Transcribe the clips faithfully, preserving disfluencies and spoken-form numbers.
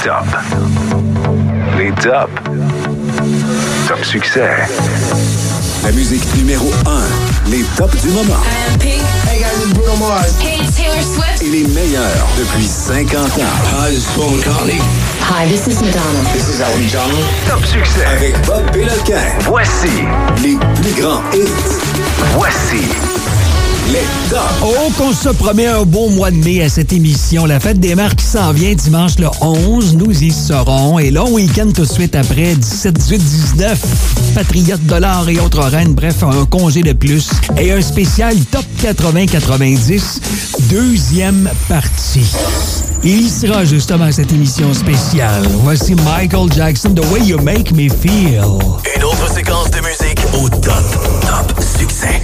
tops. Les tops. Top succès. La musique numéro un. Les tops du moment. I am Pink. Hey guys, it's Bruno Mars. Hey, it's Taylor Swift. Et les meilleurs depuis cinquante ans. Hi, this is Paul McCartney. Hi, this is Madonna. This is Elton John. Top succès. Avec Bob Péloquin. Voici Les plus grands hits. Voici les tops. Oh, qu'on se promet un beau mois de mai à cette émission. La fête des mères qui s'en vient dimanche le onze. Nous y serons. Et long week-end tout de suite après, dix-sept, dix-huit, dix-neuf. Patriotes, dollars et autres reines. Bref, un congé de plus. Et un spécial Top quatre-vingts quatre-vingt-dix. Deuxième partie. Il sera justement à cette émission spéciale. Voici Michael Jackson, The Way You Make Me Feel. Une autre séquence de musique au top, top succès.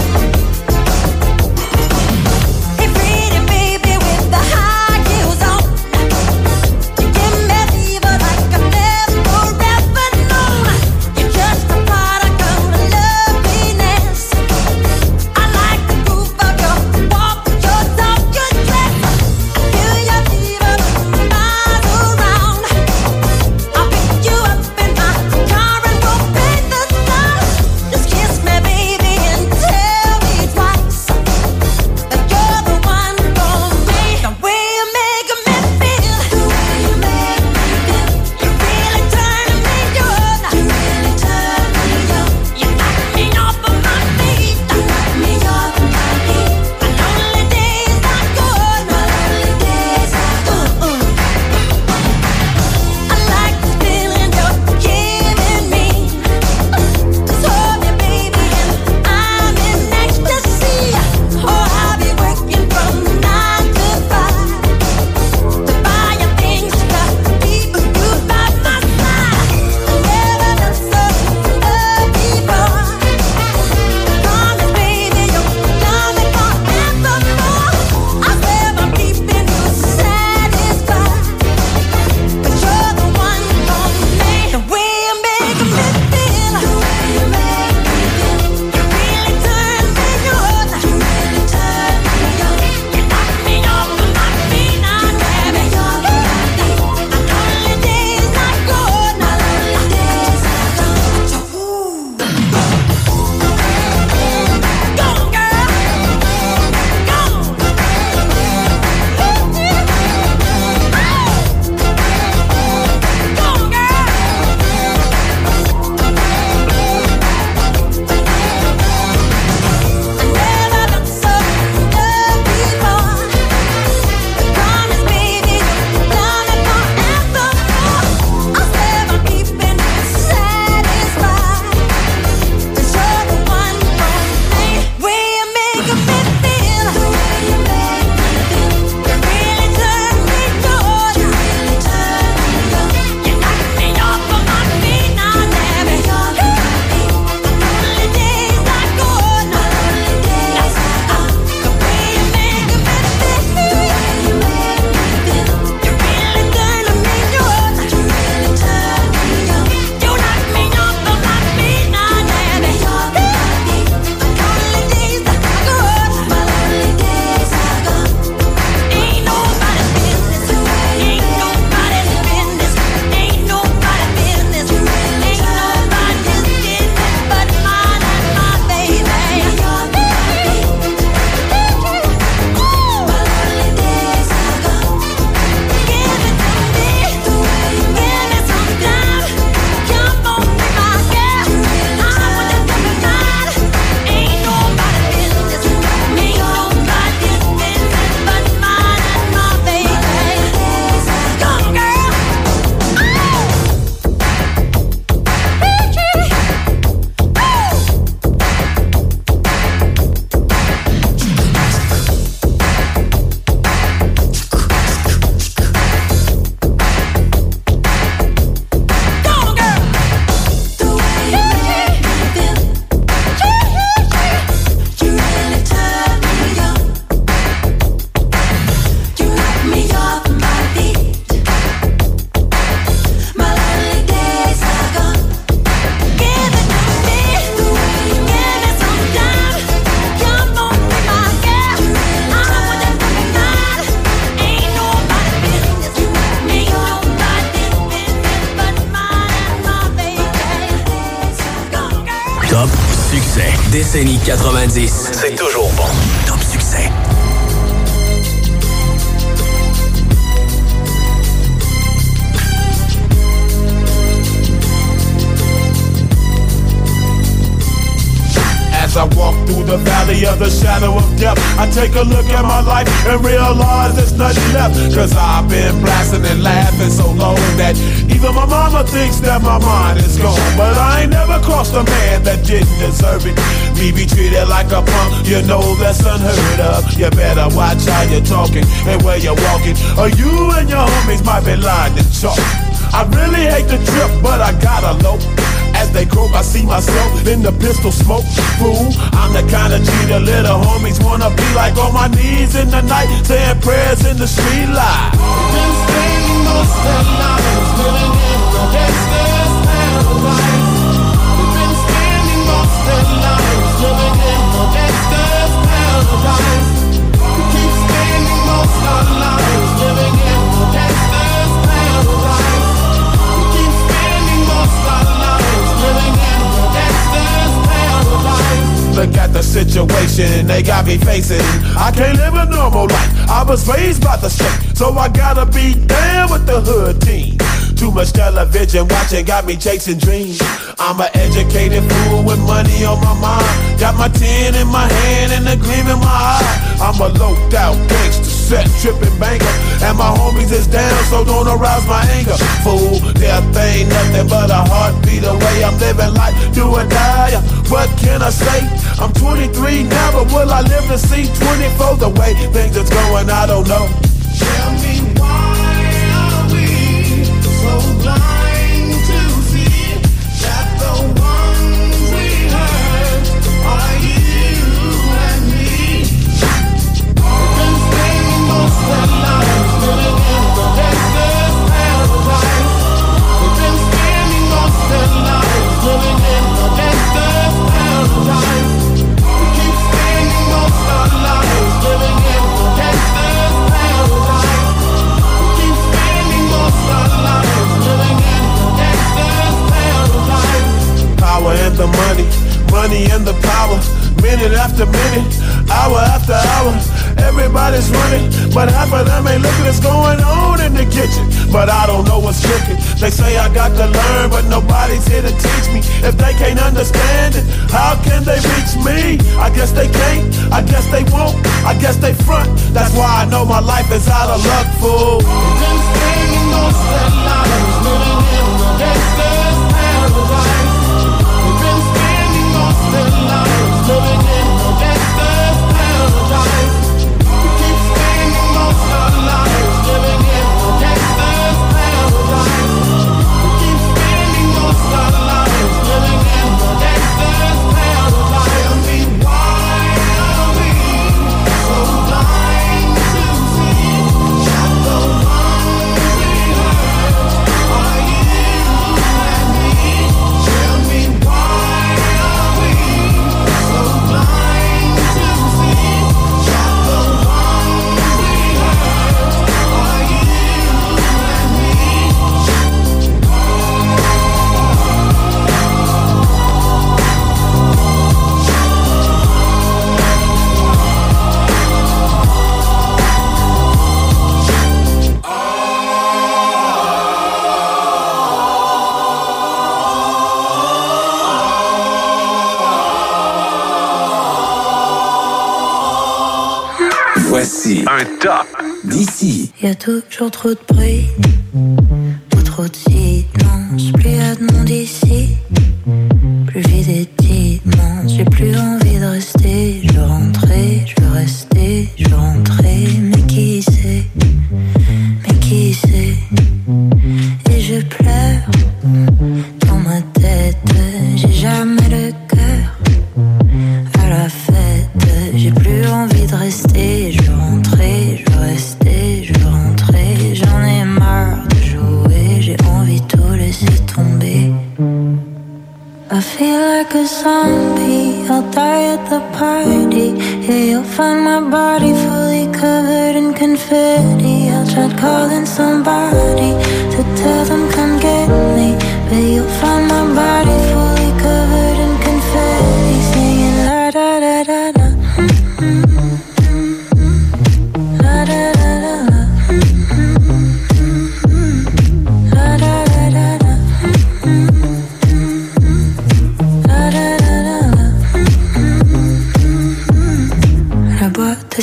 Hey, pretty baby with the high heels on. succès. Décennie quatre-vingt-dix. C'est toujours bon. Top Succès. As I walk through the valley of the shadow of death, I take a look at my life and realize there's nothing left. Cause I've been blasting and laughing so long that even my mama thinks that my mind is gone. But I ain't never crossed a man that didn't deserve it. Me be treated like a punk, you know that's unheard of. You better watch how you're talking and where you're walking, or you and your homies might be lined in chalk. I really hate the trip, but I gotta low. As they croak, I see myself in the pistol smoke. Fool, I'm the kind of G the little homies wanna be like, on my knees in the night, saying prayers in the street light. Been spending most their lives living in the gangster's paradise. We've been spending most their lives living in the gangster's paradise. We keep spending most our lives living in the gangster's paradise. We keep spending most our lives living in the gangster's paradise. Look at the situation they got me facing. I can't live a normal life. I was raised by the street, so I gotta be down with the hood team. Too much television watching got me chasing dreams. I'm an educated fool with money on my mind. Got my tin in my hand and a gleam in my eye. I'm a loped out gangster, set tripping banker, and my homies is down, so don't arouse my anger. Fool, death ain't nothing but a heartbeat away. I'm living life, do or die. What can I say? I'm twenty-three now, but will I live to see twenty-four? The way things are going, I don't know. Tell me why are we so blind to see that the ones we hurt are you and me? We've been spending most their lives living in the gangster's paradise. We've been spending most their lives living in the gangster's paradise. We keep spending most our lives living in the gangster's paradise. We keep spending most our lives living in the gangster's paradise. Power and the money, money and the power. Minute after minute, hour after hour, everybody's running, but half of them ain't looking what's going on in the kitchen. But I don't know what's cooking. They say I got to learn, but nobody's here to teach me. If they can't understand it, how can they reach me? I guess they can't, I guess they won't, I guess they front. That's why I know my life is out of luck, fool. We've been spending most their lives living in the gangster's paradise. We've been spending most their lives living in the gangster's paradise. We keep spending most our lives living in the gangster's paradise. We keep spending most our lives living in the gangster's paradise. Tell me why are we so blind to see that the ones we hurt are you and me? Tell me why are we so blind to see that the ones we hurt are you and me? Voici Un top d'ici. Y a toujours trop de bruit, ou trop de silence. Plus y a de monde ici, plus vide et immense. J'ai plus envie de rester. Je veux rentrer, je veux rester, je veux rentrer. Mais qui sait, mais qui sait. Et je pleure dans ma tête. J'ai jamais le cœur à la fête. J'ai plus envie de rester. Je veux rentrer, je veux rester, je veux rentrer. J'en ai marre de jouer. J'ai envie de tout laisser tomber. I feel like a zombie, I'll die at the party. Yeah, you'll find my body fully covered in confetti. I'll try calling somebody to tell them come get me, but you'll find my body fully covered in confetti.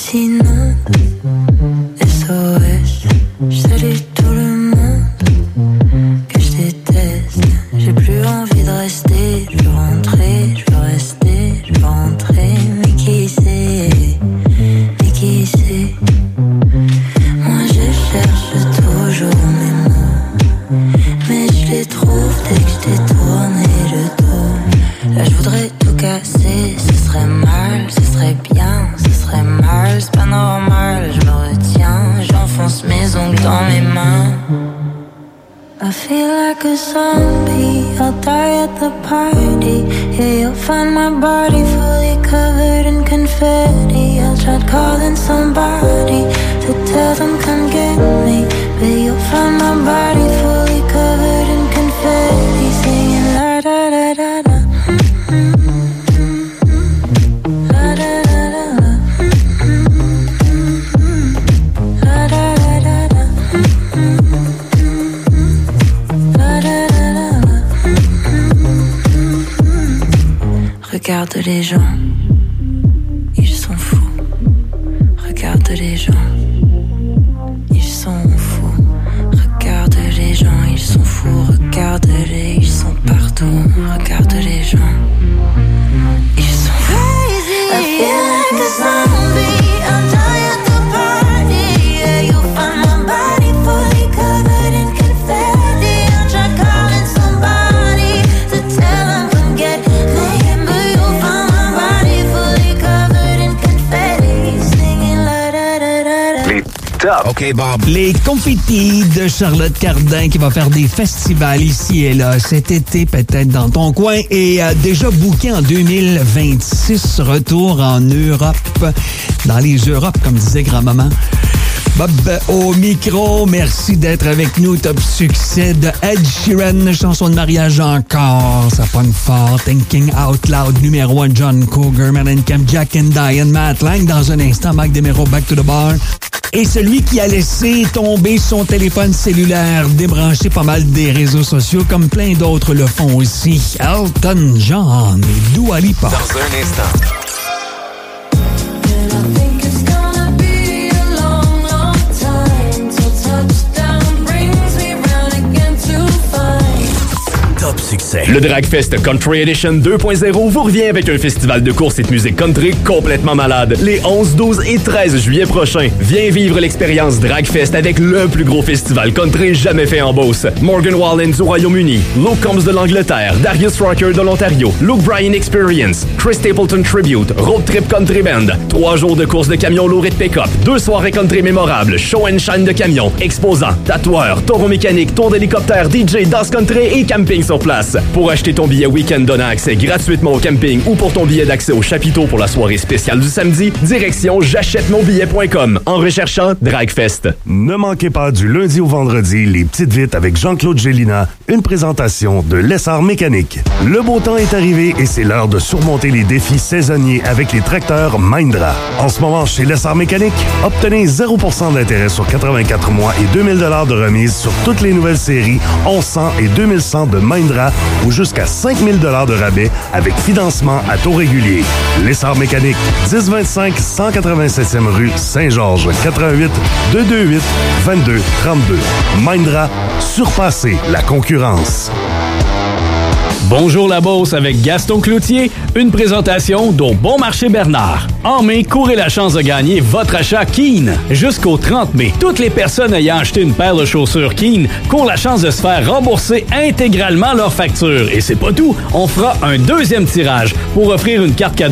s'inonde. S O S, je salue tout le monde que je déteste. J'ai plus envie de rester, je veux rentrer, je veux rester, je veux rentrer. Mais qui sait, mais qui sait. Moi je cherche toujours mes mots, mais je les trouve dès que je détourne le dos. Là je voudrais tout casser, ce serait mal, ce serait bien, ce serait mal, c'est pas normal, je me retiens, j'enfonce mes ongles dans mes mains. I feel like a zombie, I'll die at the party. Yeah, you'll find my body fully covered in confetti. I tried calling somebody to tell them come get me, but you'll find my body fully covered in confetti. Singing la da da da da. Regarde les gens, ils sont fous. Regarde les gens, ils sont fous. Regarde les gens, ils sont fous. Regarde-les, ils sont partout. Regarde les gens, ils sont fous. I feel like a zombie, I'll die at the party. Yeah, you'll find my body fully covered in confetti. I'll try calling somebody to tell them come get me. OK, Bob. Les confettis de Charlotte Cardin qui va faire des festivals ici et là cet été, peut-être dans ton coin, et a déjà booké en deux mille vingt-six. Retour en Europe, dans les Europes, comme disait grand-maman. Bob au micro, merci d'être avec nous. Top succès de Ed Sheeran, chanson de mariage encore. Ça pogne fort. Thinking Out Loud, numéro un, John Cougar, Mellencamp, Jack and Diane, Matt Lang. Dans un instant, Mike Desmero, Back to the Bar. Et celui qui a laissé tomber son téléphone cellulaire, débranché pas mal des réseaux sociaux, comme plein d'autres le font aussi. Elton John et Dua Lipa. Dans un instant. Top succès. Le Dragfest Country Edition deux point zéro vous revient avec un festival de course et de musique country complètement malade les onze, douze et treize juillet prochains. Viens vivre l'expérience Dragfest avec le plus gros festival country jamais fait en Beauce. Morgan Wallen du Royaume-Uni, Luke Combs de l'Angleterre, Darius Rucker de l'Ontario, Luke Bryan Experience, Chris Stapleton Tribute, Road Trip Country Band, trois jours de course de camions lourds et de pick-up, deux soirées country mémorables, show and shine de camions, exposants, tatoueurs, taureaux mécaniques, tours d'hélicoptère, D J, danse country et camping sur place. Pour acheter ton billet week-end donnant accès gratuitement au camping ou pour ton billet d'accès au chapiteau pour la soirée spéciale du samedi, direction j'achète mon billet point com en recherchant Dragfest. Ne manquez pas du lundi au vendredi les petites vites avec Jean-Claude Gélina, une présentation de Lessard Mécanique. Le beau temps est arrivé et c'est l'heure de surmonter les défis saisonniers avec les tracteurs Mahindra. En ce moment, chez Lessard Mécanique, obtenez zéro pour cent d'intérêt sur quatre-vingt-quatre mois et deux mille dollars de remise sur toutes les nouvelles séries onze cents et deux mille cent de Mahindra ou jusqu'à cinq mille dollars de rabais avec financement à taux régulier. Lessard Mécanique, dix vingt-cinq cent quatre-vingt-septième rue Saint-Georges, quatre-vingt-huit deux cent vingt-huit vingt-deux trente-deux. Mahindra, surpassez la concurrence. Bonjour la Beauce avec Gaston Cloutier, une présentation d'Au Bon Marché Bernard. En mai, courez la chance de gagner votre achat Keen. Jusqu'au trente mai, toutes les personnes ayant acheté une paire de chaussures Keen courent la chance de se faire rembourser intégralement leur facture. Et c'est pas tout, on fera un deuxième tirage pour offrir une carte cadeau